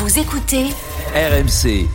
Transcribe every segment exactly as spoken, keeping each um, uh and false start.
Vous écoutez R M C.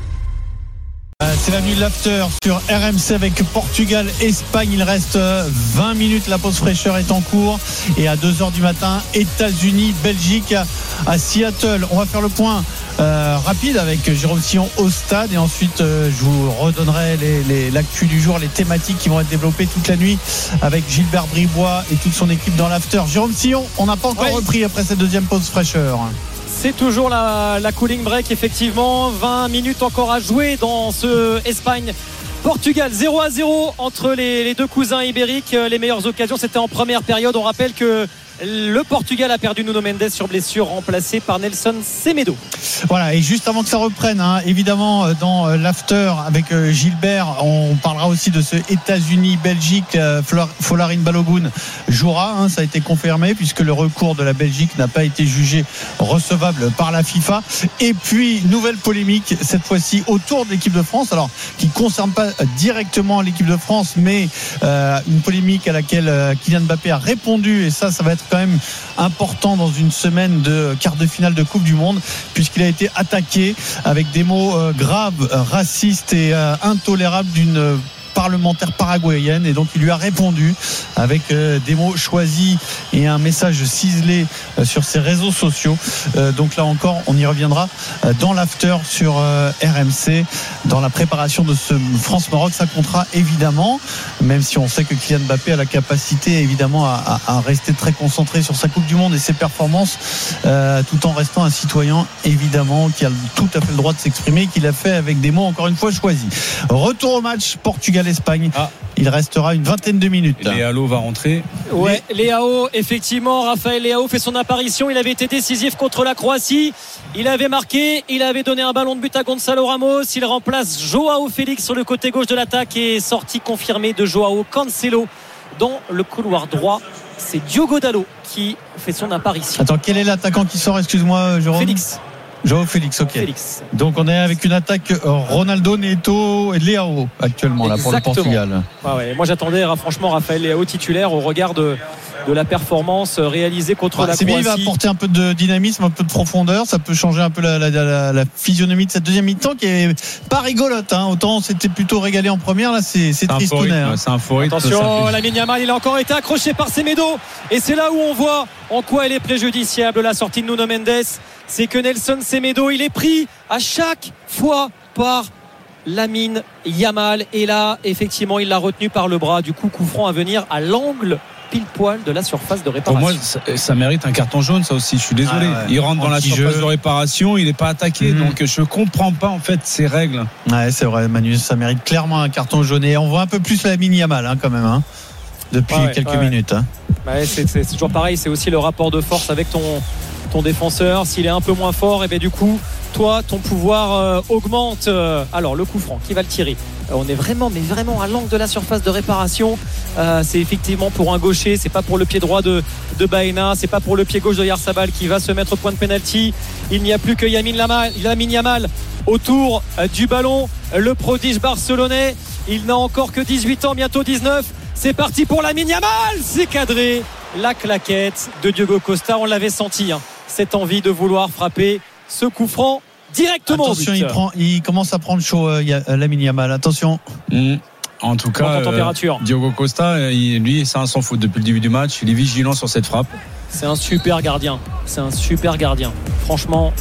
C'est la nuit de l'after sur R M C avec Portugal-Espagne. Il reste vingt minutes, la pause fraîcheur est en cours. Et à deux heures du matin, États-Unis-Belgique à Seattle. On va faire le point euh, rapide avec Jérôme Sillon au stade. Et ensuite, euh, je vous redonnerai les, les, l'actu du jour, les thématiques qui vont être développées toute la nuit avec Gilbert Bribois et toute son équipe dans l'after. Jérôme Sillon, on n'a pas encore oui. repris après cette deuxième pause fraîcheur. C'est toujours la, la cooling break, effectivement. vingt minutes encore à jouer dans ce Espagne-Portugal. zéro à zéro entre les, les deux cousins ibériques. Les meilleures occasions, c'était en première période. On rappelle que le Portugal a perdu Nuno Mendes sur blessure, remplacé par Nelson Semedo. Voilà, et juste avant que ça reprenne, hein, évidemment, dans l'after avec Gilbert, on parlera aussi de ce États-Unis-Belgique. Folarin Balogun jouera, hein, ça a été confirmé, puisque le recours de la Belgique n'a pas été jugé recevable par la FIFA. Et puis, nouvelle polémique, cette fois-ci autour de l'équipe de France, alors qui ne concerne pas directement l'équipe de France, mais euh, une polémique à laquelle euh, Kylian Mbappé a répondu, et ça, ça va être quand même important dans une semaine de quart de finale de Coupe du Monde, puisqu'il a été attaqué avec des mots euh, graves, racistes et euh, intolérables d'une euh, parlementaire paraguayenne, et donc il lui a répondu avec euh, des mots choisis et un message ciselé euh, sur ses réseaux sociaux. Euh, donc là encore, on y reviendra euh, dans l'after sur euh, R M C, dans la préparation de ce France-Maroc. Ça comptera évidemment, même si on sait que Kylian Mbappé a la capacité évidemment à, à, à rester très concentré sur sa Coupe du Monde et ses performances, euh, tout en restant un citoyen évidemment qui a tout à fait le droit de s'exprimer, qu'il a fait avec des mots encore une fois choisis. Retour au match Portugal-Espagne. Ah. Il restera une vingtaine de minutes. Léao va rentrer. Ouais, Léao, effectivement, Raphaël Léao fait son apparition. Il avait été décisif contre la Croatie. Il avait marqué, il avait donné un ballon de but à Gonçalo Ramos. Il remplace Joao Félix sur le côté gauche de l'attaque et sortie confirmée de Joao Cancelo dans le couloir droit. C'est Diogo Dalot qui fait son apparition. Attends, quel est l'attaquant qui sort, excuse-moi, Jérôme ? Félix. Joao Félix, ok. Félix. Donc on est avec une attaque Ronaldo, Neto et Léao actuellement là pour le Portugal. Ah ouais, moi j'attendais franchement Raphaël Léao titulaire au regard de, de la performance réalisée contre ah, la c'est Croatie. Bien, il va apporter un peu de dynamisme, un peu de profondeur. Ça peut changer un peu la, la, la, la physionomie de cette deuxième mi-temps qui est pas rigolote. Hein. Autant on s'était plutôt régalé en première, là c'est, c'est tristounet. Hein. C'est un faux rythme. Attention, Lamine Yamal, il a encore été accroché par Semedo et c'est là où on voit en quoi elle est préjudiciable la sortie de Nuno Mendes. C'est que Nelson Semedo, il est pris à chaque fois par Lamine Yamal. Et là, effectivement, il l'a retenu par le bras. Du coup, coup franc à venir à l'angle pile poil de la surface de réparation. Pour moi, ça, ça mérite un carton jaune, ça aussi. Je suis désolé. Ah ouais. Il rentre dans la surface de réparation, il n'est pas attaqué. Mmh. Donc, je comprends pas en fait ces règles. Ouais, c'est vrai, Manu. Ça mérite clairement un carton jaune. Et on voit un peu plus Lamine Yamal, hein, quand même. Hein, depuis ouais, quelques ouais. minutes. Hein. Ouais, c'est, c'est, c'est toujours pareil. C'est aussi le rapport de force avec ton. ton défenseur, s'il est un peu moins fort, et bien du coup toi ton pouvoir euh, augmente. Euh, alors le coup franc, qui va le tirer? euh, on est vraiment mais vraiment à l'angle de la surface de réparation. Euh, c'est effectivement pour un gaucher, c'est pas pour le pied droit de, de Baena, c'est pas pour le pied gauche de Oyarzabal qui va se mettre au point de pénalty. Il n'y a plus que Lamine Yamal, Lamine Yamal autour euh, du ballon, le prodige barcelonais. Il n'a encore que dix-huit ans, bientôt dix-neuf. C'est parti pour Lamine Yamal, c'est cadré. La claquette de Diogo Costa, on l'avait senti, hein, cette envie de vouloir frapper ce coup franc directement. Attention, il, prend, il commence à prendre chaud, euh, Lamine Yamal, attention. Mmh. En tout cas, euh, Diogo Costa, il, lui, c'est un sans faute depuis le début du match. Il est vigilant sur cette frappe. C'est un super gardien. C'est un super gardien. Franchement,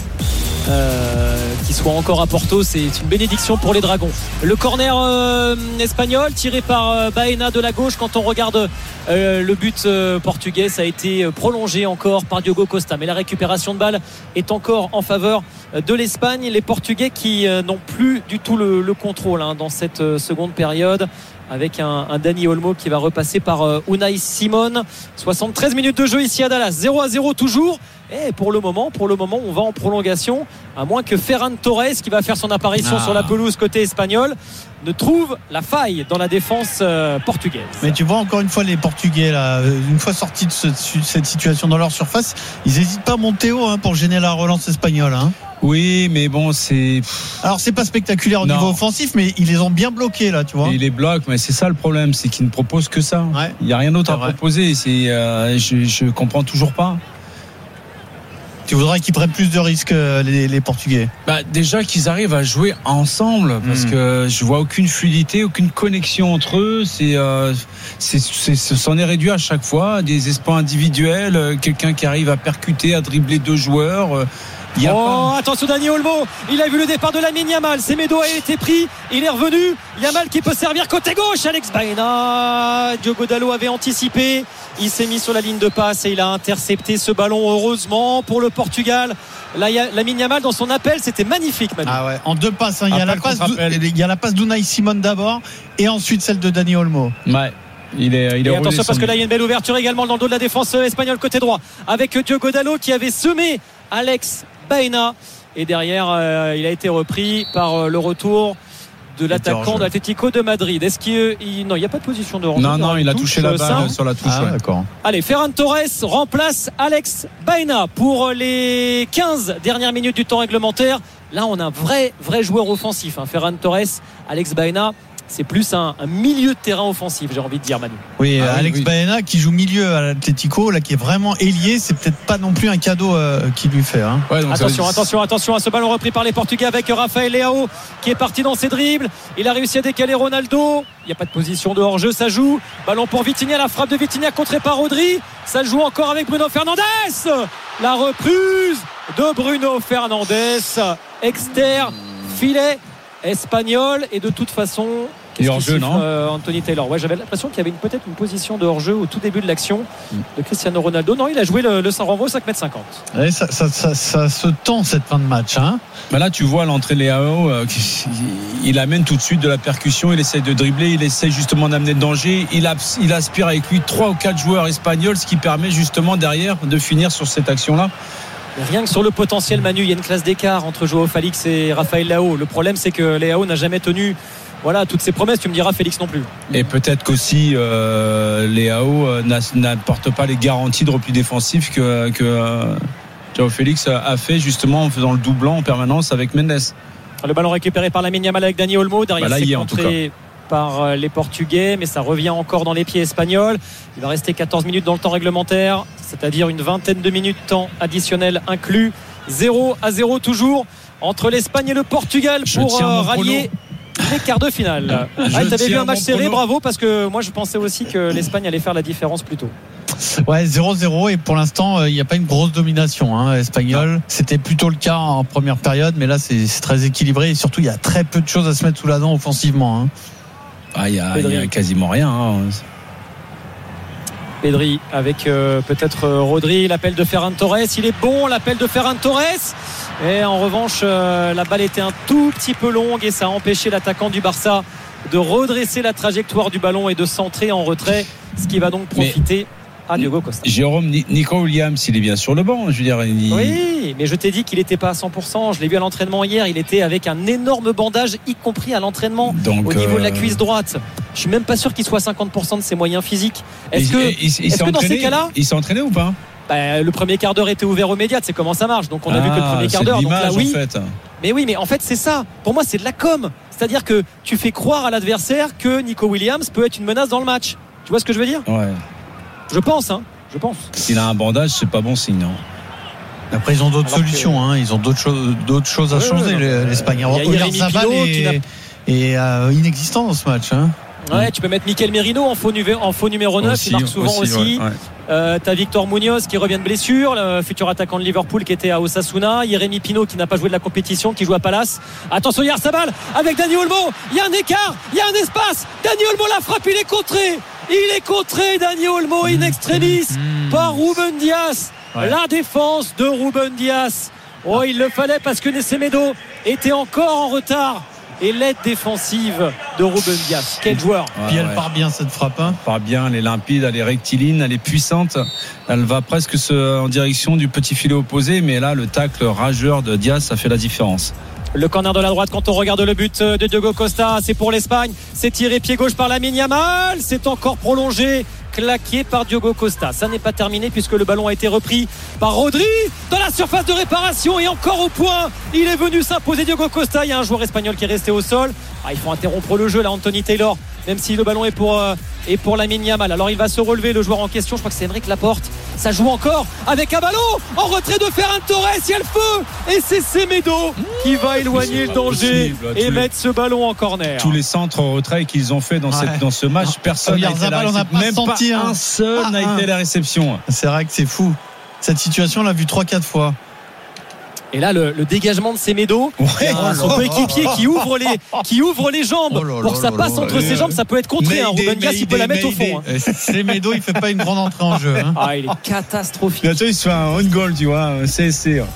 euh, qu'il soit encore à Porto, c'est une bénédiction pour les Dragons. Le corner euh, espagnol tiré par euh, Baena de la gauche. Quand on regarde euh, le but euh, portugais, ça a été prolongé encore par Diogo Costa. Mais la récupération de balle est encore en faveur de l'Espagne. Les Portugais qui euh, n'ont plus du tout le, le contrôle hein, dans cette euh, seconde période, avec un, un Dani Olmo qui va repasser par euh, Unai Simon. soixante-treize minutes de jeu ici à Dallas, zéro à zéro toujours. Et pour le moment, pour le moment, on va en prolongation, à moins que Ferran Torres, qui va faire son apparition ah. sur la pelouse côté espagnol, ne trouve la faille dans la défense euh, portugaise. Mais tu vois encore une fois les Portugais là, une fois sortis de ce, cette situation dans leur surface, ils n'hésitent pas à monter haut hein, pour gêner la relance espagnole. Hein. Oui, mais bon, c'est. Alors, c'est pas spectaculaire au non. niveau offensif, mais ils les ont bien bloqués là, tu vois. Et ils les bloquent, mais c'est ça le problème, c'est qu'ils ne proposent que ça. Ouais. Il n'y a rien d'autre c'est à vrai. proposer. C'est, euh, je, je comprends toujours pas. Tu voudrais qu'ils prennent plus de risques, les, les Portugais? Bah, déjà qu'ils arrivent à jouer ensemble, parce mmh. que je vois aucune fluidité, aucune connexion entre eux. C'est, euh, c'est, c'est, c'en est réduit à chaque fois. Des espoirs individuels, quelqu'un qui arrive à percuter, à dribbler deux joueurs. Oh, pas... attention Dani Olmo, il a vu le départ de Lamine Yamal. Semedo a été pris, il est revenu. Yamal qui peut servir côté gauche. Alex Baena, Diogo Dalot avait anticipé. Il s'est mis sur la ligne de passe et il a intercepté ce ballon, heureusement pour le Portugal. Lamine Yamal dans son appel, c'était magnifique, Manu. Ah ouais, en deux passes, hein. il, y a la passe il y a la passe d'Unai Simon d'abord et ensuite celle de Dani Olmo. Ouais. Il est, il est et attention parce que là il y a une belle ouverture également dans le dos de la défense espagnole côté droit avec Diogo Dalot qui avait semé Alex Baena et derrière euh, il a été repris par euh, le retour de l'attaquant de l'Atlético de Madrid. Est-ce qu'il il, non il n'y a pas de position de hors-jeu? Non non, il a touché la balle sur la touche. Ah, ouais. D'accord. Allez, Ferran Torres remplace Alex Baena pour les quinze dernières minutes du temps réglementaire. Là on a un vrai vrai joueur offensif, hein. Ferran Torres, Alex Baena, c'est plus un, un milieu de terrain offensif, j'ai envie de dire, Manu. Oui, ah, Alex oui. Baena qui joue milieu à l'Atlético, là qui est vraiment ailier, c'est peut-être pas non plus un cadeau euh, qu'il lui fait. Hein. Ouais, attention, ça... attention, attention à ce ballon repris par les Portugais avec Rafael Leao qui est parti dans ses dribbles. Il a réussi à décaler Ronaldo. Il n'y a pas de position de hors-jeu, ça joue. Ballon pour Vitinha, la frappe de Vitinha contrée par Rodri. Ça joue encore avec Bruno Fernandes. La reprise de Bruno Fernandes. Externe, filet espagnol et de toute façon et hors-jeu, non euh, Anthony Taylor. Ouais, j'avais l'impression qu'il y avait une, peut-être une position de hors-jeu au tout début de l'action de Cristiano Ronaldo. Non, il a joué le, le Saint renvoi au cinq mètres cinquante. Ouais, ça, ça, ça, ça se tend cette fin de match. Hein. Bah là, tu vois l'entrée de Leao, euh, il amène tout de suite de la percussion, il essaye de dribbler, il essaye justement d'amener de danger. Il, a, il aspire avec lui trois ou quatre joueurs espagnols, ce qui permet justement derrière de finir sur cette action-là. Rien que sur le potentiel, Manu, il y a une classe d'écart entre Joao Félix et Rafael Leao. Le problème, c'est que Leao n'a jamais tenu voilà, toutes ses promesses. Tu me diras Félix non plus. Et peut-être qu'aussi euh, Leao euh, n'apporte pas les garanties de repli défensif que, que euh, Joao Félix a fait justement en faisant le doublant en permanence avec Mendes. Le ballon récupéré par Lamine Yamal avec Dani Olmo. Derrière, bah là, c'est en contré par les Portugais, mais ça revient encore dans les pieds espagnols. Il va rester quatorze minutes dans le temps réglementaire, c'est-à-dire une vingtaine de minutes temps additionnel inclus. zéro à zéro toujours entre l'Espagne et le Portugal pour euh, rallier les quarts de finale. Ah, tu avais vu un match serré, prono. Bravo, parce que moi je pensais aussi que l'Espagne allait faire la différence plus tôt. Ouais, zéro zéro et pour l'instant il n'y a pas une grosse domination hein, espagnole. Non. C'était plutôt le cas en première période, mais là c'est, c'est très équilibré et surtout il y a très peu de choses à se mettre sous la dent offensivement. Hein. Ah, il y, y a quasiment rien. Hein. Pedri avec euh, peut-être euh, Rodri, l'appel de Ferran Torres, il est bon l'appel de Ferran Torres. Et en revanche, euh, la balle était un tout petit peu longue et ça a empêché l'attaquant du Barça de redresser la trajectoire du ballon et de centrer en retrait, ce qui va donc profiter. Mais... à Diogo Costa. Jérôme, Nico Williams, il est bien sur le banc, je veux dire. Il... Oui, mais je t'ai dit qu'il n'était pas à cent pour cent. Je l'ai vu à l'entraînement hier. Il était avec un énorme bandage, y compris à l'entraînement. Donc, au niveau euh... de la cuisse droite. Je suis même pas sûr qu'il soit à cinquante pour cent de ses moyens physiques. Est-ce que, il, il, il est-ce que dans ces cas-là, il s'est entraîné ou pas? Bah, le premier quart d'heure était ouvert aux médias. C'est comment ça marche. Donc on a ah, vu que le premier quart d'heure. Donc là, oui. En fait. Mais oui, mais en fait c'est ça. Pour moi, c'est de la com. C'est-à-dire que tu fais croire à l'adversaire que Nico Williams peut être une menace dans le match. Tu vois ce que je veux dire? Ouais. Je pense, hein. Je pense. S'il a un bandage, c'est pas bon signe, non? Après, ils ont d'autres Alors solutions, que... hein. Ils ont d'autres choses, d'autres choses à ouais, changer, ouais, l'Espagne. Il y a Jérémy Pino qui n'a... est euh, inexistant dans ce match, hein. Ouais, tu peux mettre Mikel Merino en faux, nu- en faux numéro neuf, aussi, il marque souvent aussi. aussi. Ouais, ouais. Euh, t'as Victor Munoz qui revient de blessure, le futur attaquant de Liverpool qui était à Osasuna. Jérémy Pino qui n'a pas joué de la compétition, qui joue à Palace. Attention, Yarzabal avec Dani Olmo. Il y a un écart, il y a un espace. Dani Olmo la frappe, il est contré. Il est contré, Dani Olmo in extremis mmh. par Ruben Dias. Ouais. La défense de Ruben Dias. Oh, il le fallait parce que Semedo était encore en retard. Et l'aide défensive de Ruben Dias. Quel joueur. Ouais, Puis elle ouais. part bien cette frappe. Hein. Elle part bien, elle est limpide, elle est rectiligne, elle est puissante. Elle va presque se, en direction du petit filet opposé. Mais là, le tacle rageur de Dias, ça fait la différence. Le corner de la droite, quand on regarde le but de Diogo Costa, c'est pour l'Espagne. C'est tiré pied gauche par Lamine Yamal. C'est encore prolongé, claqué par Diogo Costa. Ça n'est pas terminé puisque le ballon a été repris par Rodri dans la surface de réparation et encore au point. Il est venu s'imposer, Diogo Costa. Il y a un joueur espagnol qui est resté au sol. Ah, il faut interrompre le jeu là, Anthony Taylor, même si le ballon est pour, euh, est pour Lamine Yamal. Alors il va se relever, le joueur en question. Je crois que c'est Aymeric Laporte Ça joue encore avec un ballon en retrait de Ferran Torres. Il y a le feu et c'est Semedo qui va éloigner le danger possible, et mettre ce ballon en corner. Tous les centres en retrait qu'ils ont fait dans, cette, ouais. dans ce match, personne n'a été à la réception. Pas même senti, pas un seul ah, n'a ah. été à la réception. C'est vrai que c'est fou. Cette situation, on l'a vu trois quatre fois. Et là, le, le dégagement de Semedo, ouais, oh son coéquipier qui ouvre les, qui ouvre les jambes oh pour que ça passe entre ses jambes, ça peut être contré. Hein. Ruben Dias, il peut la mettre au fond. Hein. Semedo, il fait pas une grande entrée en jeu. Hein. Ah, il est catastrophique. Bientôt, il se fait un on goal, tu vois, c'est c'est. Et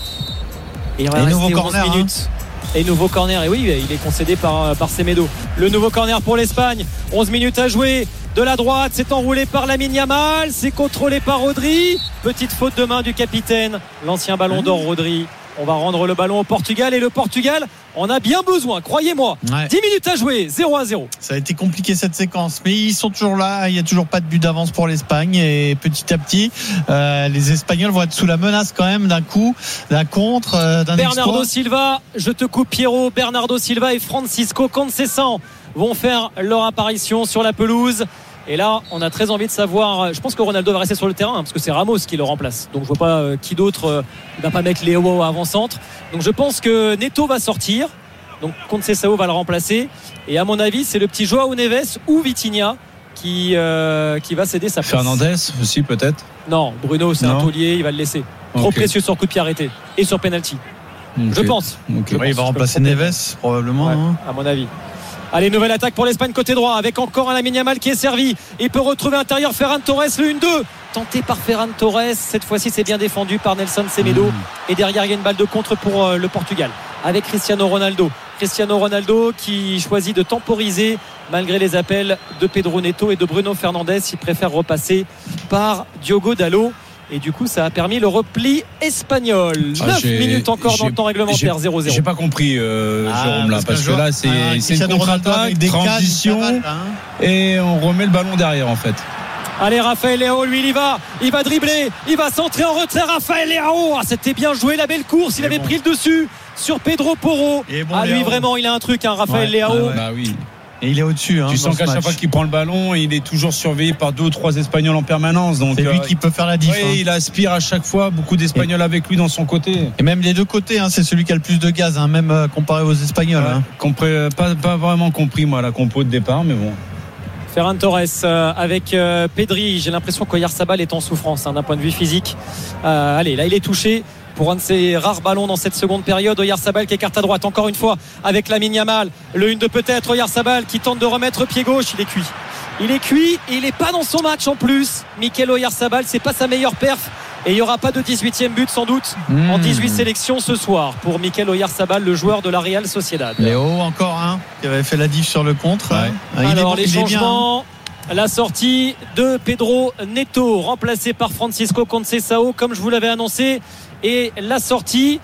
il va rester onze minutes. Hein. Et nouveau corner. Et oui, il est concédé par par Semedo. Le nouveau corner pour l'Espagne. onze minutes à jouer. De la droite, c'est enroulé par Lamine Yamal, c'est contrôlé par Rodri. Petite faute de main du capitaine, l'ancien ballon d'or Rodri. On va rendre le ballon au Portugal et le Portugal en a bien besoin, croyez-moi. Ouais. dix minutes à jouer, zéro à zéro. Ça a été compliqué cette séquence, mais ils sont toujours là. Il n'y a toujours pas de but d'avance pour l'Espagne. Et petit à petit, euh, les Espagnols vont être sous la menace quand même d'un coup, d'un contre, euh, d'un Bernardo exploit. Silva, je te coupe Pierrot. Bernardo Silva et Francisco Conceição vont faire leur apparition sur la pelouse. Et là, on a très envie de savoir. Je pense que Ronaldo va rester sur le terrain parce que c'est Ramos qui le remplace. Donc je vois pas euh, qui d'autre euh, va pas mettre Léo avant-centre. Donc je pense que Neto va sortir. Donc Conceição va le remplacer. Et à mon avis, c'est le petit Joao Neves ou Vitinha qui euh, qui va céder sa place. Fernandez aussi peut-être. Non, Bruno, c'est non. un taulier, il va le laisser. Trop okay. précieux sur coup de pied arrêté et sur penalty. Okay. Je pense. Okay. Je ouais, pense. Il va remplacer Neves probablement. Ouais, hein. À mon avis. Allez, nouvelle attaque pour l'Espagne côté droit avec encore un Lamine Yamal qui est servi. Il peut retrouver intérieur Ferran Torres, le un deux tenté par Ferran Torres. Cette fois-ci, c'est bien défendu par Nelson Semedo. Mmh. Et derrière, il y a une balle de contre pour euh, le Portugal avec Cristiano Ronaldo. Cristiano Ronaldo qui choisit de temporiser malgré les appels de Pedro Neto et de Bruno Fernandes. Il préfère repasser par Diogo Dalot. Et du coup, ça a permis le repli espagnol. Ah, neuf minutes encore dans le temps réglementaire, zéro zéro. J'ai pas compris, euh, ah, Jérôme, là, parce que, que là, c'est, ah, c'est une contre-attaque, transition, cadres, hein. Et on remet le ballon derrière, en fait. Allez, Rafael Leao, lui, il y va. Il va dribbler. Il va centrer en retrait. Rafael Leao. Ah, c'était bien joué, la belle course. Il et avait bon. pris le dessus sur Pedro Porro. Bon, ah, lui, Léo. Vraiment, il a un truc, hein, Rafael ouais, Leao. Ouais, ouais. Bah oui. Et il est au-dessus. Hein, tu sens qu'à chaque fois qu'il prend le ballon, il est toujours surveillé par deux ou trois Espagnols en permanence. Donc, c'est lui euh, qui peut faire la diff. Ouais, hein. Il aspire à chaque fois beaucoup d'Espagnols et avec lui dans son côté. Et même les deux côtés, hein, c'est celui qui a le plus de gaz, hein, même euh, comparé aux Espagnols. Ouais, hein. Compré, pas, pas vraiment compris, moi, la compo de départ, mais bon. Ferran Torres euh, avec euh, Pedri. J'ai l'impression qu'Oyarzabal est en souffrance hein, d'un point de vue physique. Euh, allez, là, il est touché. Pour un de ses rares ballons dans cette seconde période, Oyarzabal qui écarte à droite encore une fois avec Lamine Yamal, le un deux peut-être. Oyarzabal qui tente de remettre pied gauche, il est cuit il est cuit et il n'est pas dans son match en plus. Mikel Oyarzabal, c'est pas sa meilleure perf et il n'y aura pas de dix-huitième but sans doute mmh. en dix-huit sélections ce soir pour Mikel Oyarzabal, le joueur de la Real Sociedad. Léo encore un hein, qui avait fait la diff sur le contre. Ouais. Ah, alors bon, les changements, la sortie de Pedro Neto remplacé par Francisco Conceição comme je vous l'avais annoncé. Et la sortie,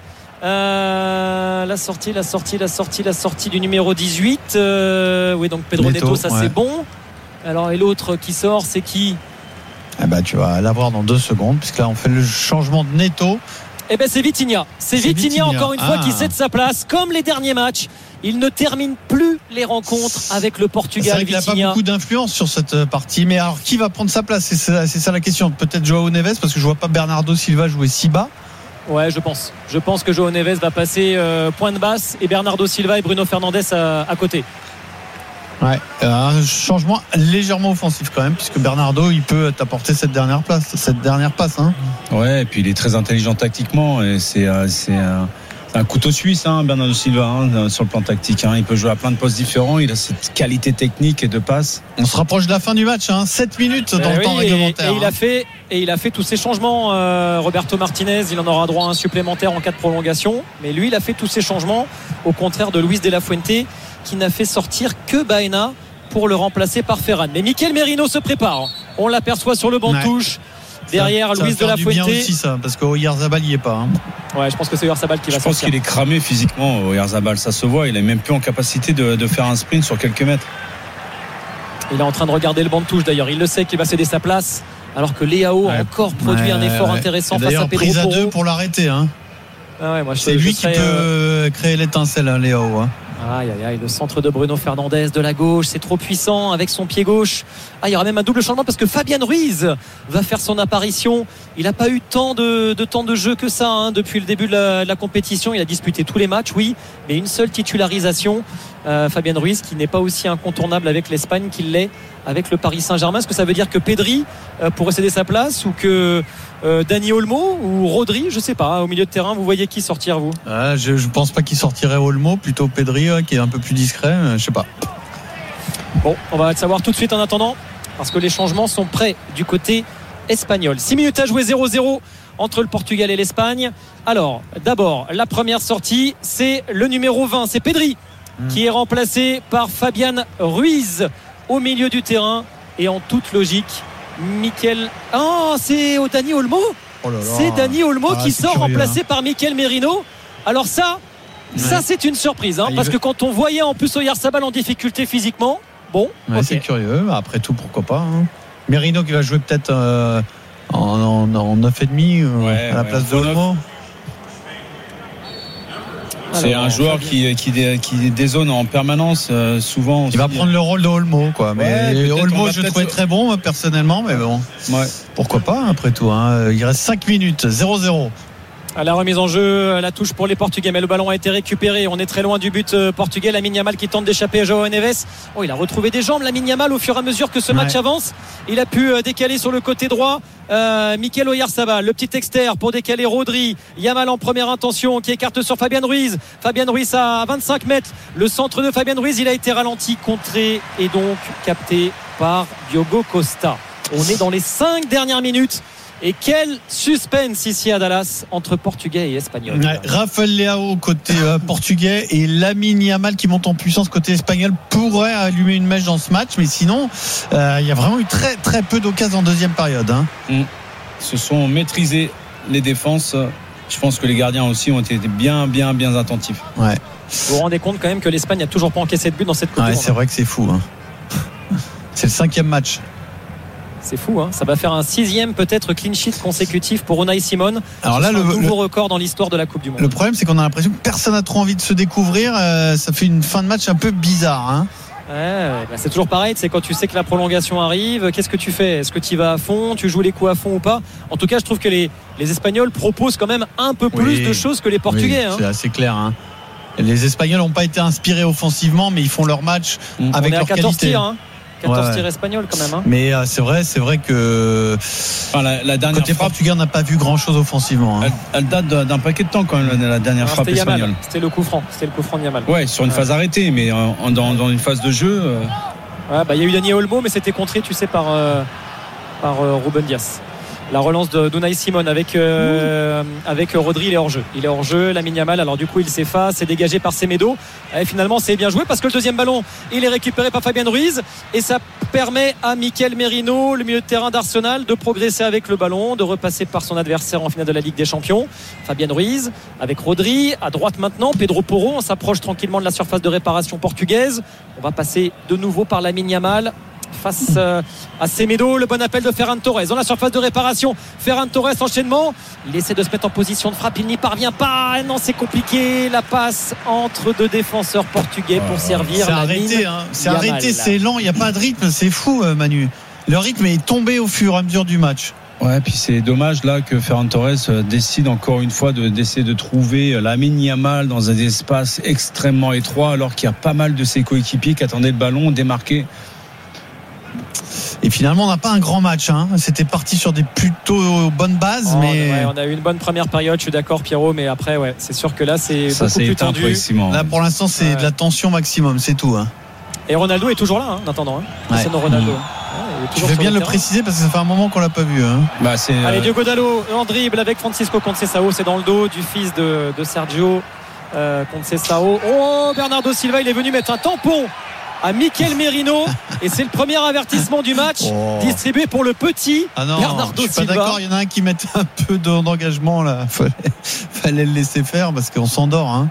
euh, la sortie, la sortie, la sortie, la sortie du numéro dix-huit. Euh, oui, donc Pedro Neto, Neto ça ouais. c'est bon. Alors et l'autre qui sort, c'est qui ? Eh ben, tu vas l'avoir dans deux secondes, puisque là on fait le changement de Neto. Eh ben c'est Vitinha. C'est, c'est Vitinha, Vitinha encore une ah. fois qui cède sa place, comme les derniers matchs. Il ne termine plus les rencontres avec le Portugal. C'est vrai qu'il n'a pas beaucoup d'influence sur cette partie. Mais alors, qui va prendre sa place ? C'est ça, c'est ça la question. Peut-être Joao Neves, parce que je vois pas Bernardo Silva jouer si bas. Ouais, je pense. Je pense que Joao Neves va passer euh, point de basse et Bernardo Silva et Bruno Fernandes à, à côté. Ouais, un changement légèrement offensif quand même, puisque Bernardo il peut t'apporter cette dernière place, cette dernière passe. Hein. Ouais, et puis il est très intelligent tactiquement et c'est c'est un, un couteau suisse, hein, Bernardo Silva, hein, sur le plan tactique. Hein. Il peut jouer à plein de postes différents. Il a cette qualité technique et de passe. On se rapproche de la fin du match, hein. sept minutes dans euh, le oui, temps réglementaire. Et, et hein. il a fait et il a fait tous ces changements. Euh, Roberto Martinez, il en aura droit à un supplémentaire en cas de prolongation, mais lui, il a fait tous ces changements au contraire de Luis de la Fuente, qui n'a fait sortir que Baena pour le remplacer par Ferran. Mais Mikel Merino se prépare. On l'aperçoit sur le banc de ouais. touche. Derrière ça, Luis ça de la Fuente. Bien aussi ça, parce qu'Oyarzabal n'y est pas. Hein. Ouais, je pense que c'est Oyarzabal qui va je sortir. Je pense qu'il est cramé physiquement, Oyarzabal. Ça se voit. Il est même plus en capacité de, de faire un sprint sur quelques mètres. Il est en train de regarder le banc de touche d'ailleurs. Il le sait qu'il va céder sa place. Alors que Léao ouais. a encore produit ouais, un effort ouais. intéressant face à Pedro prise à Porro. deux pour l'arrêter. Hein. Ah ouais, moi, je, c'est je lui serais, qui peut euh... créer l'étincelle, hein, Léao. Hein. Aïe aïe aïe, le centre de Bruno Fernandes de la gauche, c'est trop puissant avec son pied gauche. Ah, il y aura même un double changement parce que Fabian Ruiz va faire son apparition. Il n'a pas eu tant de, de temps de jeu que ça hein, depuis le début de la, de la compétition. Il a disputé tous les matchs, oui, mais une seule titularisation. Euh, Fabian Ruiz qui n'est pas aussi incontournable avec l'Espagne qu'il l'est avec le Paris Saint-Germain. Est-ce que ça veut dire que Pedri euh, pourrait céder sa place ou que euh, Dani Olmo ou Rodri, je sais pas, hein, au milieu de terrain, vous voyez qui sortir vous? ah, Je ne pense pas qu'il sortirait Olmo, plutôt Pedri ouais, qui est un peu plus discret, euh, je sais pas. Bon, on va le savoir tout de suite en attendant parce que les changements sont prêts du côté espagnol. six minutes à jouer, zéro zéro entre le Portugal et l'Espagne. Alors, d'abord, la première sortie, c'est le numéro vingt, c'est Pedri mmh. qui est remplacé par Fabian Ruiz au milieu du terrain et en toute logique, Mikel. Oh, c'est au Dani Olmo. Oh là là. C'est Dani Olmo ah, qui sort curieux, remplacé hein. par Mikel Merino. Alors ça, ouais. ça c'est une surprise hein, ah, parce veut... que quand on voyait en plus Oyarzabal en difficulté physiquement, bon, ouais, okay. c'est curieux. Après tout, pourquoi pas. Hein. Merino qui va jouer peut-être euh, en, en, en neuf virgule cinq euh, ouais, à la ouais, place de Olmo. C'est Alors, un joueur qui, qui, qui dézone en permanence, euh, souvent. Il va prendre le rôle de Olmo, quoi. Mais ouais, Olmo, je le trouvais très bon, personnellement, mais bon. Ouais. Pourquoi pas, après tout. Hein. Il reste cinq minutes, zéro zéro. À la remise en jeu, la touche pour les Portugais, mais le ballon a été récupéré. On est très loin du but portugais. Lamine Yamal qui tente d'échapper à João Neves. Oh, il a retrouvé des jambes, Lamine Yamal, au fur et à mesure que ce match ouais. avance. Il a pu décaler sur le côté droit euh, Mikel Oyarzabal, le petit externe pour décaler Rodri. Yamal en première intention qui écarte sur Fabian Ruiz. Fabian Ruiz à vingt-cinq mètres. Le centre de Fabian Ruiz, il a été ralenti, contré et donc capté par Diogo Costa. On est dans les cinq dernières minutes. Et quel suspense ici à Dallas entre Portugais et Espagnols. Ouais, Rafael Leao côté euh, portugais et Lamine Yamal qui monte en puissance côté espagnol pourrait allumer une mèche dans ce match, mais sinon euh, il y a vraiment eu très très peu d'occasions en deuxième période. Hein. Mmh. Se sont maîtrisés les défenses. Je pense que les gardiens aussi ont été bien bien bien attentifs. Ouais. Vous vous rendez compte quand même que l'Espagne n'a toujours pas encaissé de but dans cette Coupe ouais, du Monde. C'est vrai que c'est fou. Hein. C'est le cinquième match. C'est fou, hein. Ça va faire un sixième peut-être clean sheet consécutif pour Unai Simon. Alors là, un le nouveau le, record dans l'histoire de la Coupe du Monde. Le problème, c'est qu'on a l'impression que personne n'a trop envie de se découvrir. Euh, ça fait une fin de match un peu bizarre. Hein. Ouais, bah c'est toujours pareil. C'est quand tu sais que la prolongation arrive. Qu'est-ce que tu fais? Est-ce que tu y vas à fond? Tu joues les coups à fond ou pas? En tout cas, je trouve que les, les Espagnols proposent quand même un peu plus oui, de choses que les Portugais. Oui, hein. C'est assez clair. Hein. Les Espagnols n'ont pas été inspirés offensivement, mais ils font leur match mmh. avec leur qualité. Tirs, hein. quatorze ouais. tirs espagnols quand même hein. Mais euh, c'est vrai c'est vrai que enfin, la, la dernière côté frappe, portugais on n'a pas vu grand chose offensivement hein. elle, elle date d'un paquet de temps quand même la dernière Alors, frappe c'était espagnole Yamal. C'était le coup franc c'était le coup franc de Yamal ouais sur une ouais. phase arrêtée mais en, en, dans, dans une phase de jeu euh... ouais, bah, il y a eu Dani Olmo mais c'était contré tu sais par, euh, par euh, Ruben Dias. La relance de d'Unai Simon avec, euh, avec Rodri, il est hors jeu. Il est hors jeu, Lamine Yamal, alors du coup il s'efface, c'est dégagé par Semedo. Et finalement c'est bien joué parce que le deuxième ballon il est récupéré par Fabian Ruiz et ça permet à Mikel Merino, le milieu de terrain d'Arsenal, de progresser avec le ballon, de repasser par son adversaire en finale de la Ligue des Champions. Fabian Ruiz avec Rodri, à droite maintenant, Pedro Porro, on s'approche tranquillement de la surface de réparation portugaise. On va passer de nouveau par Lamine Yamal face à Semedo, le bon appel de Ferran Torres dans la surface de réparation. Ferran Torres, enchaînement, il essaie de se mettre en position de frappe, il n'y parvient pas, non c'est compliqué, la passe entre deux défenseurs portugais pour servir c'est arrêté, hein. c'est Yamal, arrêté c'est lent, il n'y a pas de rythme, c'est fou Manu, le rythme est tombé au fur et à mesure du match. Ouais, puis c'est dommage là que Ferran Torres décide encore une fois de, d'essayer de trouver Lamine Yamal dans un espace extrêmement étroit alors qu'il y a pas mal de ses coéquipiers qui attendaient le ballon démarqué. Et finalement on n'a pas un grand match hein. C'était parti sur des plutôt bonnes bases oh, mais ouais, on a eu une bonne première période, je suis d'accord Pierrot, mais après ouais, c'est sûr que là c'est ça, beaucoup c'est plus tendu là pour l'instant c'est ouais. de la tension maximum, c'est tout hein. Et Ronaldo est toujours là hein, en attendant hein. Ouais. C'est Ronaldo. Mmh. Ouais, tu fais bien de le, le préciser parce que ça fait un moment qu'on l'a pas vu hein. Bah, c'est, allez Diogo Dalot en dribble avec Francisco Conceição, c'est dans le dos du fils de, de Sergio euh, Conceição. Oh Bernardo Silva, il est venu mettre un tampon à Mikel Merino et c'est le premier avertissement du match oh. distribué pour le petit ah non, Bernardo je suis pas Silva. D'accord, il y en a un qui mettait un peu d'engagement là, fallait, fallait le laisser faire parce qu'on s'endort hein.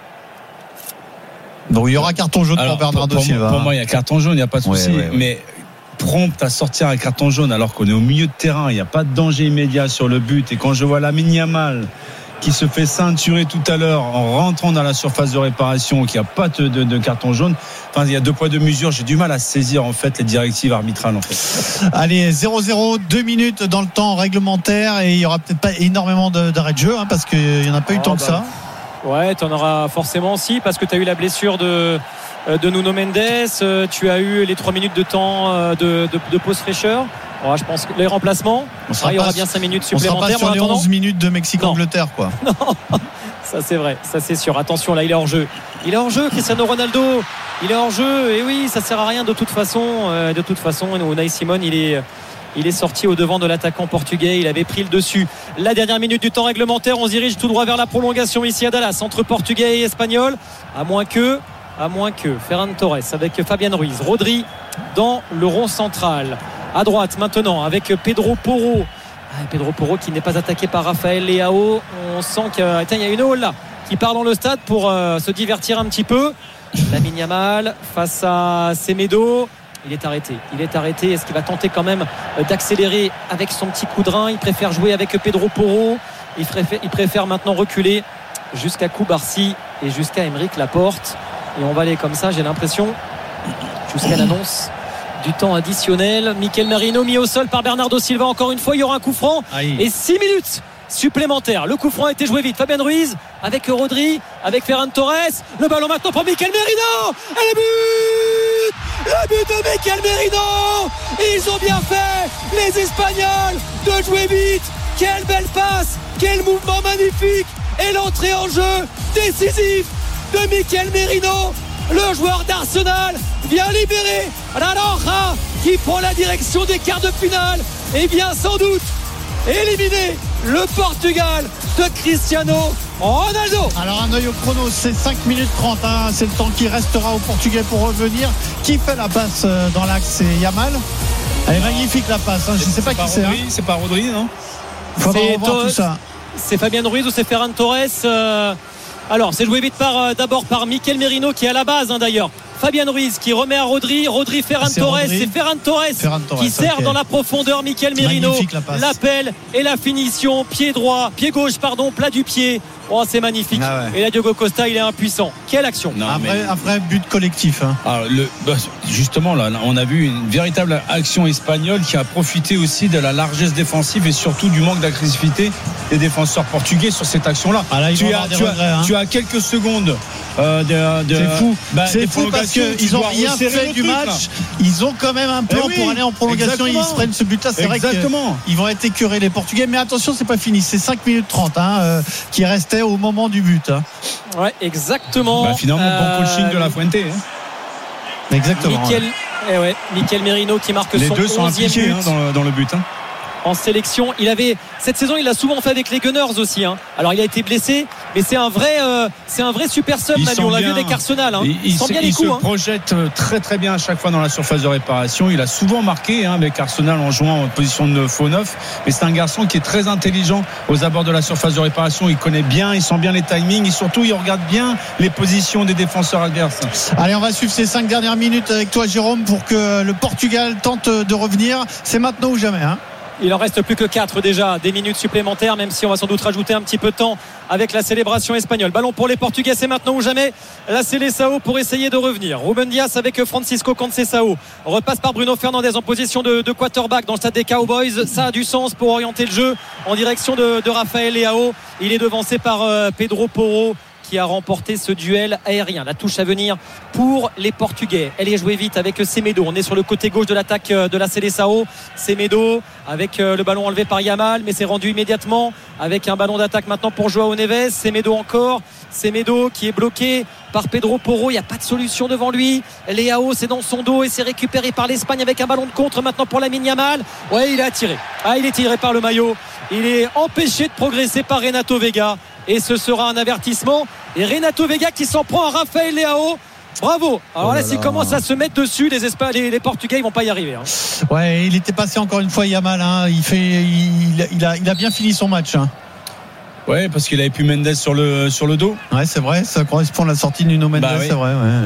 Donc il y aura carton jaune alors, pour Bernardo pour, Silva. Pour moi il y a carton jaune, il n'y a pas de souci, ouais, ouais, ouais. mais prompt à sortir un carton jaune alors qu'on est au milieu de terrain, il n'y a pas de danger immédiat sur le but et quand je vois Lamine Yamal qui se fait ceinturer tout à l'heure en rentrant dans la surface de réparation, qui n'a pas de, de, de carton jaune. Enfin, il y a deux poids deux mesures. J'ai du mal à saisir en fait les directives arbitrales en fait. Allez, zéro zéro, deux minutes dans le temps réglementaire et il y aura peut-être pas énormément de, d'arrêt de jeu hein, parce qu'il n'y en a pas eu oh, tant bah, que ça. Ouais, tu en auras forcément aussi parce que tu as eu la blessure de, de Nuno Mendes, tu as eu les trois minutes de temps de, de, de pause fraîcheur. Ouais, je pense que les remplacements, ah, il y aura bien cinq minutes supplémentaires. On sera pas sur les onze minutes de Mexique-Angleterre quoi. Non, ça c'est vrai, ça c'est sûr. Attention là, il est hors jeu. Il est hors jeu, Cristiano Ronaldo. Il est hors jeu et oui, ça sert à rien de toute façon. Euh, de toute façon, Unai Simon, il est Il est sorti au devant de l'attaquant portugais. Il avait pris le dessus. La dernière minute du temps réglementaire. On se dirige tout droit vers la prolongation ici à Dallas entre portugais et espagnol. À moins que, à moins que Ferran Torres avec Fabian Ruiz. Rodri dans le rond central. À droite maintenant avec Pedro Porro. Ah, Pedro Porro qui n'est pas attaqué par Rafael Leao. On sent qu'il y a une hall là qui part dans le stade pour euh, se divertir un petit peu. Lamine Yamal face à Semedo. Il est arrêté, il est arrêté. Est-ce qu'il va tenter quand même d'accélérer avec son petit coup de rein? Il préfère jouer avec Pedro Porro. Il préfère, il préfère maintenant reculer jusqu'à Koubarsi et jusqu'à Aymeric Laporte. Et on va aller comme ça, j'ai l'impression, jusqu'à l'annonce du temps additionnel. Mikel Merino mis au sol par Bernardo Silva. Encore une fois, il y aura un coup franc. Aïe. Et six minutes supplémentaires. Le coup franc a été joué vite. Fabian Ruiz avec Rodri, avec Ferran Torres. Le ballon maintenant pour Mikel Merino. Et le but! Le but de Mikel Merino. Ils ont bien fait, les Espagnols, de jouer vite. Quelle belle passe, quel mouvement magnifique. Et l'entrée en jeu décisive de Mikel Merino. Le joueur d'Arsenal vient libérer La Roja qui prend la direction des quarts de finale et vient sans doute éliminer le Portugal de Cristiano Ronaldo. Alors un œil au chrono, c'est cinq minutes trente hein. C'est le temps qui restera au Portugais pour revenir. Qui fait la passe dans l'axe? C'est Yamal. Elle est magnifique la passe hein. Je ne sais pas qui c'est hein. C'est pas Rodri non? Il faut c'est, voir tout ça. C'est Fabian Ruiz ou c'est Ferran Torres euh... Alors c'est joué vite par, euh, d'abord par Mikel Merino qui est à la base hein, d'ailleurs. Fabian Ruiz qui remet à Rodri, Rodri Ferran ah, Torres, Rodri. C'est Ferran Torres, Ferran Torres qui sert okay. dans la profondeur. Mikel Merino, la l'appel et la finition, pied droit, pied gauche pardon, plat du pied. Oh c'est magnifique. Ah ouais. Et là Diogo Costa il est impuissant. Quelle action. Non, un, mais... vrai, un vrai but collectif hein. Alors, le, bah, justement là on a vu une véritable action espagnole qui a profité aussi de la largesse défensive et surtout du manque d'agressivité des défenseurs portugais sur cette action là. Ah là tu, as, tu, regrets, as, hein. tu as quelques secondes euh, de, de, c'est fou, bah, c'est fou parce qu'ils n'ont rien fait du match là. Ils ont quand même un plan eh oui, pour aller en prolongation. Exactement. Ils se prennent ce but là. C'est exactement. Vrai qu'ils vont être écœurés les Portugais. Mais attention c'est pas fini. C'est cinq minutes trente hein, euh, qui restait au moment du but hein. Ouais exactement bah, finalement euh... bon coaching de La Fuente hein. Exactement Mikel, ouais. eh ouais, Mikel Merino qui marque les son deux sont impliqués hein, dans, le, dans le but hein. En sélection, il avait cette saison, il l'a souvent fait avec les Gunners aussi. Hein. Alors il a été blessé, mais c'est un vrai, euh, c'est un vrai super sub. Manu, on l'a vu avec Arsenal. Hein. Il, il, il sent bien il les coups. Il se hein. projette très très bien à chaque fois dans la surface de réparation. Il a souvent marqué hein, avec Arsenal en jouant en position de faux neuf. Mais c'est un garçon qui est très intelligent aux abords de la surface de réparation. Il connaît bien, il sent bien les timings et surtout il regarde bien les positions des défenseurs adverses. Allez, on va suivre ces cinq dernières minutes avec toi, Jérôme, pour que le Portugal tente de revenir. C'est maintenant ou jamais. Hein. Il en reste plus que quatre déjà, des minutes supplémentaires, même si on va sans doute rajouter un petit peu de temps avec la célébration espagnole. Ballon pour les Portugais, c'est maintenant ou jamais. La Seleção pour essayer de revenir. Ruben Dias avec Francisco Conceição. Repasse par Bruno Fernandes en position de, de quarterback dans le stade des Cowboys. Ça a du sens pour orienter le jeu en direction de, de Rafael Leao. Il est devancé par euh, Pedro Porro qui a remporté ce duel aérien. La touche à venir pour les Portugais. Elle est jouée vite avec Semedo. On est sur le côté gauche de l'attaque de la Seleção. Semedo avec le ballon enlevé par Yamal, mais c'est rendu immédiatement avec un ballon d'attaque maintenant pour Joao Neves. Semedo encore. Semedo qui est bloqué par Pedro Porro. Il n'y a pas de solution devant lui. Leao c'est dans son dos et c'est récupéré par l'Espagne avec un ballon de contre maintenant pour Lamine Yamal. Ouais, il est attiré. Ah, il est tiré par le maillot. Il est empêché de progresser par Renato Vega. Et ce sera un avertissement. Et Renato Vega qui s'en prend à Rafael Leao. Bravo. Alors oh là, là s'ils commencent à se mettre dessus, les, Espa- les, les Portugais ils vont pas y arriver. Hein. Ouais, il était passé encore une fois Yamal. Hein. Il fait, il, il, a, il a bien fini son match. Hein. Ouais, parce qu'il avait pu Mendes sur le sur le dos. Ouais, c'est vrai. Ça correspond à la sortie de Nuno Mendes. Bah oui. C'est vrai. Ouais.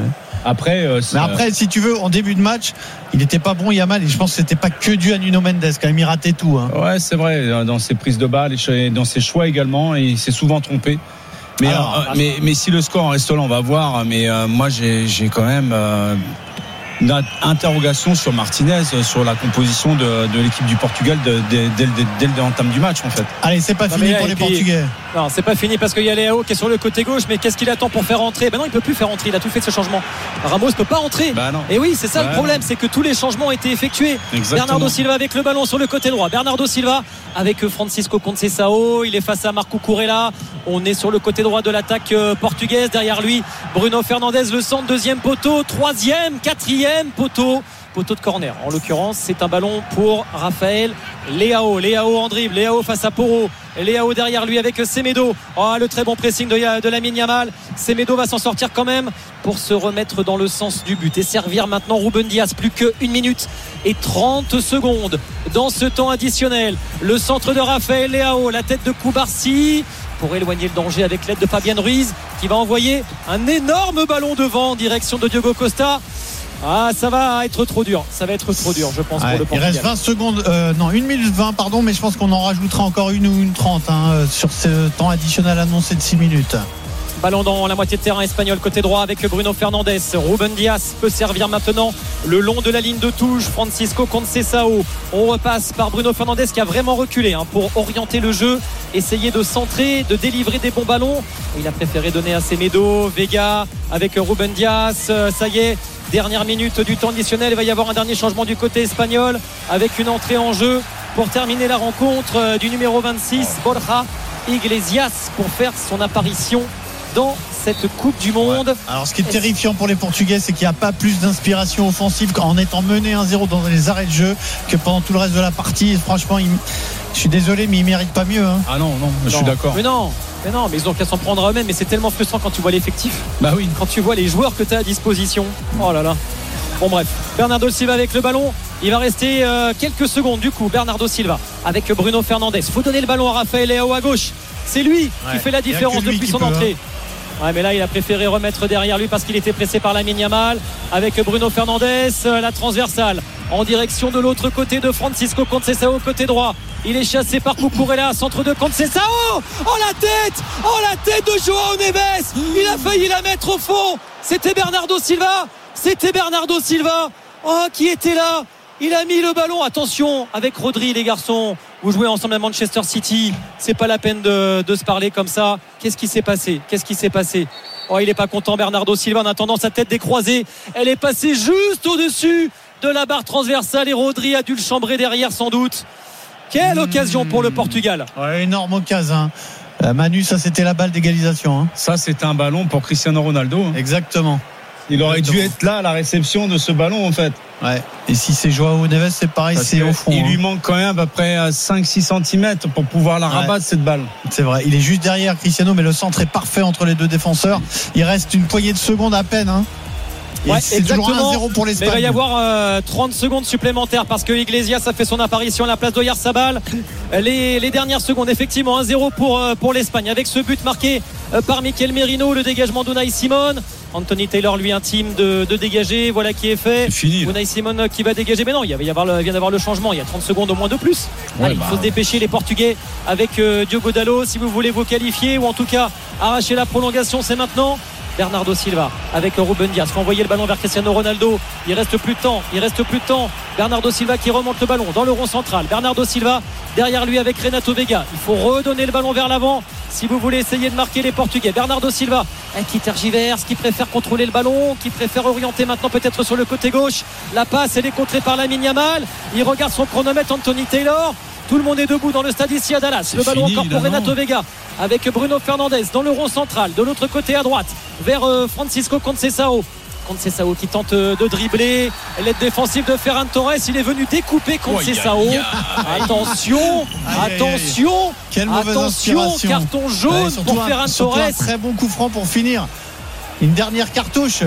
Après, euh, mais après, si tu veux, en début de match, il n'était pas bon Yamal et je pense que c'était pas que dû à Nuno Mendes. Quand même, il ratait tout. Hein. Ouais, c'est vrai. Dans ses prises de balles et dans ses choix également, et il s'est souvent trompé. Mais, Alors, euh, mais, mais si le score reste là, on va voir. Mais euh, moi, j'ai, j'ai quand même euh, une interrogation sur Martinez, sur la composition de, de l'équipe du Portugal de, de, de, de, dès l'entame du match, en fait. Allez, c'est pas non, fini pour les puis, Portugais. Non, c'est pas fini parce qu'il y a Léao qui est sur le côté gauche. Mais qu'est-ce qu'il attend pour faire entrer? Ben non, il peut plus faire entrer. Il a tout fait de ce changement. Ramos peut pas entrer. Bah non. Et oui, c'est ça bah le problème, non. c'est que tous les changements ont été effectués. Exactement. Bernardo Silva avec le ballon sur le côté droit. Bernardo Silva avec Francisco Conceição. Il est face à Marco Kurela. On est sur le côté droit de l'attaque portugaise. Derrière lui, Bruno Fernandes, le centre, deuxième poteau, troisième, quatrième poteau. Poteau de corner. En l'occurrence, c'est un ballon pour Raphaël Leao. Leao en dribble. Leao face à Porro. Leao derrière lui avec Semedo. Oh, le très bon pressing de, de Lamine Yamal. Semedo va s'en sortir quand même pour se remettre dans le sens du but et servir maintenant Ruben Dias. Plus qu'une minute et trente secondes dans ce temps additionnel. Le centre de Raphaël Leao. La tête de Koubarsi pour éloigner le danger avec l'aide de Fabian Ruiz qui va envoyer un énorme ballon devant en direction de Diogo Costa. Ah, ça va être trop dur. Ça va être trop dur, je pense, ouais, pour le Portugal. Il reste vingt secondes, euh, non, une minute vingt, pardon, mais je pense qu'on en rajoutera encore une ou une trente hein, sur ce temps additionnel annoncé de six minutes. Ballon dans la moitié de terrain espagnol, côté droit avec Bruno Fernandes. Ruben Dias peut servir maintenant le long de la ligne de touche. Francisco Conceição. On repasse par Bruno Fernandes qui a vraiment reculé hein, pour orienter le jeu, essayer de centrer, de délivrer des bons ballons. Il a préféré donner à Semedo, Vega avec Ruben Dias. Ça y est. Dernière minute du temps additionnel, il va y avoir un dernier changement du côté espagnol avec une entrée en jeu pour terminer la rencontre du numéro vingt-six, Borja Iglesias, pour faire son apparition dans cette Coupe du Monde. Ouais. Alors ce qui est terrifiant pour les Portugais, c'est qu'il n'y a pas plus d'inspiration offensive en étant mené un zéro dans les arrêts de jeu que pendant tout le reste de la partie. Franchement, il... je suis désolé, mais ils ne méritent pas mieux. Hein. Ah non, non, je non. suis d'accord. Mais non Mais non, mais ils ont qu'à s'en prendre à eux-mêmes. Mais c'est tellement frustrant quand tu vois l'effectif. Bah oui. Quand tu vois les joueurs que tu as à disposition. Oh là là. Bon bref, Bernardo Silva avec le ballon. Il va rester euh, quelques secondes du coup. Bernardo Silva avec Bruno Fernandes. Faut donner le ballon à Raphaël Leao à gauche. C'est lui ouais. qui fait la différence depuis son peut, entrée. Hein. Ouais, mais là il a préféré remettre derrière lui parce qu'il était pressé par Lamine Yamal. Avec Bruno Fernandes, euh, la transversale en direction de l'autre côté de Francisco Conceição côté droit. Il est chassé par Cucurella, centre de Conceição. Oh la tête Oh la tête de João Neves. Il a failli la mettre au fond. C'était Bernardo Silva. C'était Bernardo Silva. Oh, qui était là. Il a mis le ballon. Attention avec Rodri les garçons. Vous jouez ensemble à Manchester City. C'est pas la peine de, de se parler comme ça. Qu'est-ce qui s'est passé Qu'est-ce qui s'est passé Oh, il est pas content Bernardo Silva. En attendant, sa tête décroisée, elle est passée juste au-dessus de la barre transversale et Rodri a dû le chambrer derrière sans doute. Quelle occasion pour le Portugal. Ouais, énorme occasion. Euh, Manu, ça c'était la balle d'égalisation. Hein. Ça c'était un ballon pour Cristiano Ronaldo. Hein. Exactement. Il aurait Exactement. dû être là à la réception de ce ballon en fait. Ouais. Et si c'est João Neves, c'est pareil, Parce c'est au fond. Il hein. lui manque quand même à peu près cinq six centimètres pour pouvoir la ouais. rabattre cette balle. C'est vrai, il est juste derrière Cristiano, mais le centre est parfait entre les deux défenseurs. Il reste une poignée de secondes à peine. Hein. Ouais, c'est exactement. toujours un zéro pour l'Espagne. Mais il va y avoir euh, trente secondes supplémentaires parce que Iglesias a fait son apparition à la place d'Oyarzabal. Les, les dernières secondes, effectivement, un zéro pour, euh, pour l'Espagne. Avec ce but marqué euh, par Mikel Merino, le dégagement d'Unai Simon. Anthony Taylor lui intime de, de dégager. Voilà qui est fait. C'est fini. Unai Simon qui va dégager. Mais non, il, va y avoir le, il vient d'avoir le changement. Il y a trente secondes au moins de plus. Ouais, Allez, bah, il faut se dépêcher les Portugais avec euh, Diogo Dalot. Si vous voulez vous qualifier ou en tout cas arracher la prolongation, c'est maintenant. Bernardo Silva avec Ruben Dias. Faut envoyer le ballon vers Cristiano Ronaldo. Il reste plus de temps. Il reste plus de temps. Bernardo Silva qui remonte le ballon dans le rond central. Bernardo Silva derrière lui avec Renato Vega. Il faut redonner le ballon vers l'avant si vous voulez essayer de marquer les Portugais. Bernardo Silva qui tergiverse, qui préfère contrôler le ballon, qui préfère orienter maintenant peut-être sur le côté gauche. La passe elle est contrée par Lamine Yamal. Il regarde son chronomètre. Anthony Taylor. Tout le monde est debout dans le stade ici à Dallas. C'est le ballon fini, encore pour Renato Vega avec Bruno Fernandes dans le rond central. De l'autre côté à droite vers euh, Francisco Conceição. Conceição qui tente euh, de dribbler. L'aide défensive de Ferran Torres. Il est venu découper Conceição. Oh, attention, aïe, attention, quelle mauvaise attention, carton jaune ouais, pour un, Ferran Torres. Un très bon coup franc pour finir. Une dernière cartouche.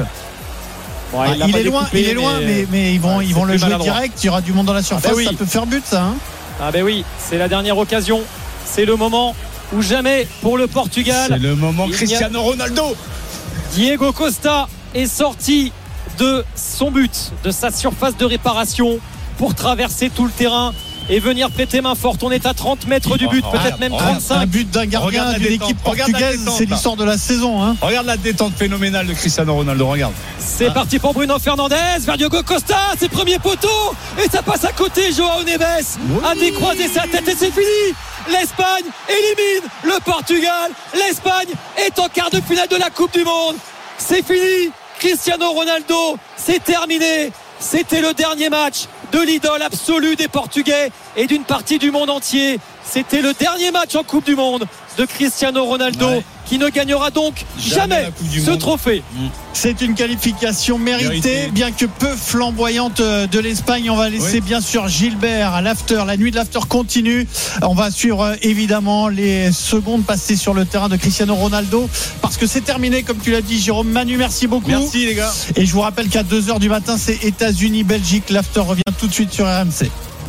Ouais, ah, il, il, est loin, découpé, il est loin, mais, mais, mais ils vont, ouais, ils vont le jouer maladroit. Direct. Il y aura du monde dans la surface. Ah bah oui. Ça peut faire but, ça. Hein. Ah ben oui, c'est la dernière occasion. C'est le moment ou jamais pour le Portugal. C'est le moment il Cristiano Ronaldo. Diego Costa est sorti de son but, de sa surface de réparation pour traverser tout le terrain et venir prêter main forte. On est à trente mètres du but, peut-être Ah, même un, trente-cinq. un but d'un gardien d'une équipe portugaise, c'est l'histoire de la saison. Hein. Regarde la détente phénoménale de Cristiano Ronaldo, regarde. C'est ah. parti pour Bruno Fernandes vers Diogo Costa, ses premiers poteaux, et ça passe à côté. Joao Neves oui. a décroisé sa tête et c'est fini. L'Espagne élimine le Portugal. L'Espagne est en quart de finale de la Coupe du Monde. C'est fini. Cristiano Ronaldo, c'est terminé. C'était le dernier match de l'idole absolue des Portugais et d'une partie du monde entier. C'était le dernier match en Coupe du Monde de Cristiano Ronaldo, ouais. qui ne gagnera donc jamais, jamais ce monde. trophée. C'est une qualification méritée, Mérité. bien que peu flamboyante de l'Espagne. On va laisser oui. bien sûr Gilbert à l'after. La nuit de l'after continue. On va suivre évidemment les secondes passées sur le terrain de Cristiano Ronaldo parce que c'est terminé, comme tu l'as dit, Jérôme. Manu, merci beaucoup. Merci les gars. Et je vous rappelle qu'à deux heures du matin, c'est États-Unis-Belgique. L'after revient tout de suite sur R M C.